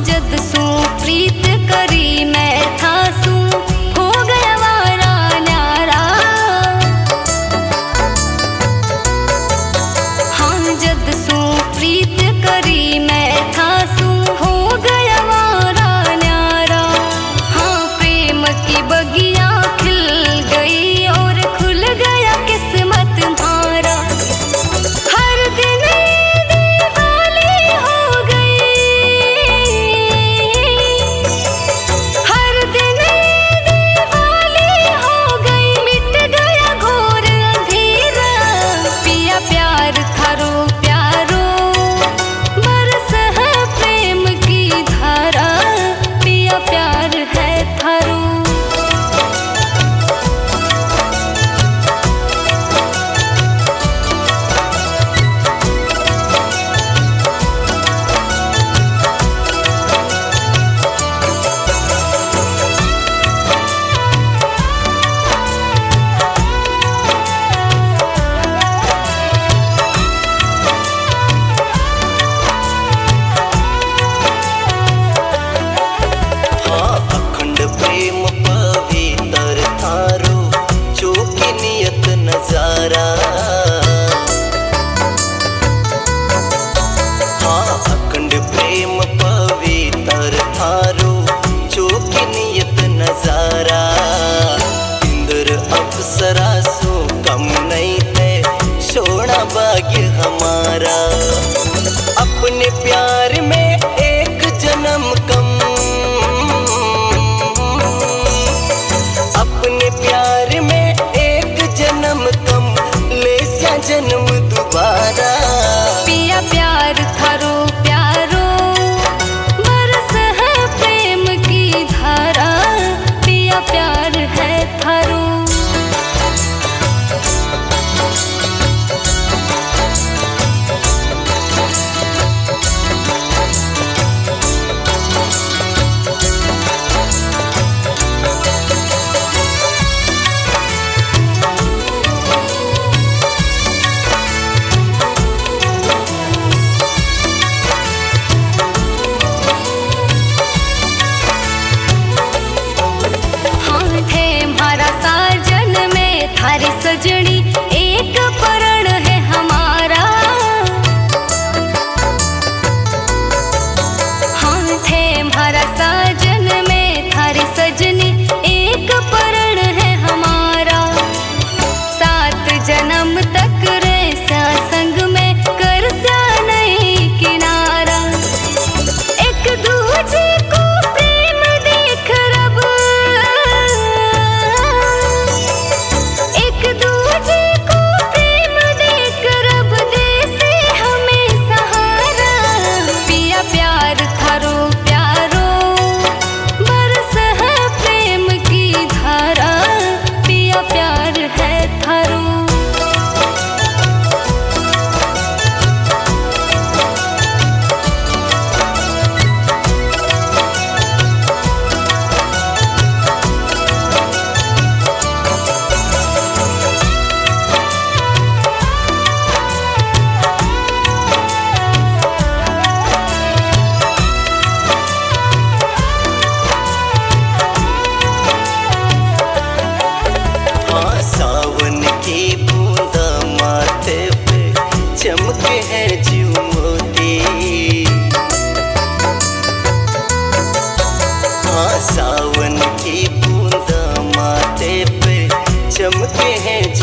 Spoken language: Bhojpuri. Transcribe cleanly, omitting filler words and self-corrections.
जद सू प्रीत करी मैं था सू हो गया वारा न्यारा। हाँ जद सू प्रीत करी मैं था सू हो गया वारा न्यारा। हाँ प्रेम की बगिया खिल गई और खुल गया किस्मत मारा। हर दिन दिवाली हो गई, हर दिन दिवाली हो गई, मिट गया घोर अंधेरा। पिया प्यार थारो प्यारो बरस है प्रेम की धारा। पिया प्यार है थारो। प्रेम पवित्र थारो चोकी नियत नजारा। हाँ अखंड प्रेम पवित्र थारो चोकी नियत नजारा। इंद्र अप्सरा सो कम नहीं थे सोना भाग्य हमारा। अपने प्यार में एक जन्म कम, अपने प्यार में एक जन्म कम ले सा जन्म दोबारा। पिया प्यार थारो प्यारो बरस है प्रेम की धारा। पिया प्यार है थारो। थारी सजनी एक परण है हमारा। हाँ थे हमारा साजन में थारी सजनी एक परण है हमारा। 7 जन्म तक रहसा संग में कर सा नहीं किनारा। एक दूजे को प्रेम देख रब, एक दूजे को प्रेम देख रब दे से हमें सहारा। पिया प्यार थारो प्यारो बरस है प्रेम की धारा। पिया प्यार है थारो। सावन की बूंदा माथे पे चमके हैं जीव मोती। हाँ सावन की बूंदा माथे पे चमके हैं